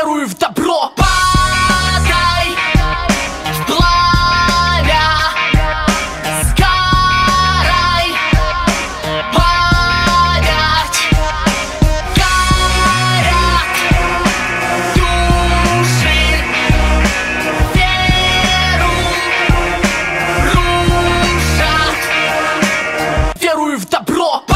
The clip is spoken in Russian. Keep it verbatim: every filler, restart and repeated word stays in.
веруй в добро. Падай в пламя, сгорай, память. Горят души, веру рушат. Веруй в добро.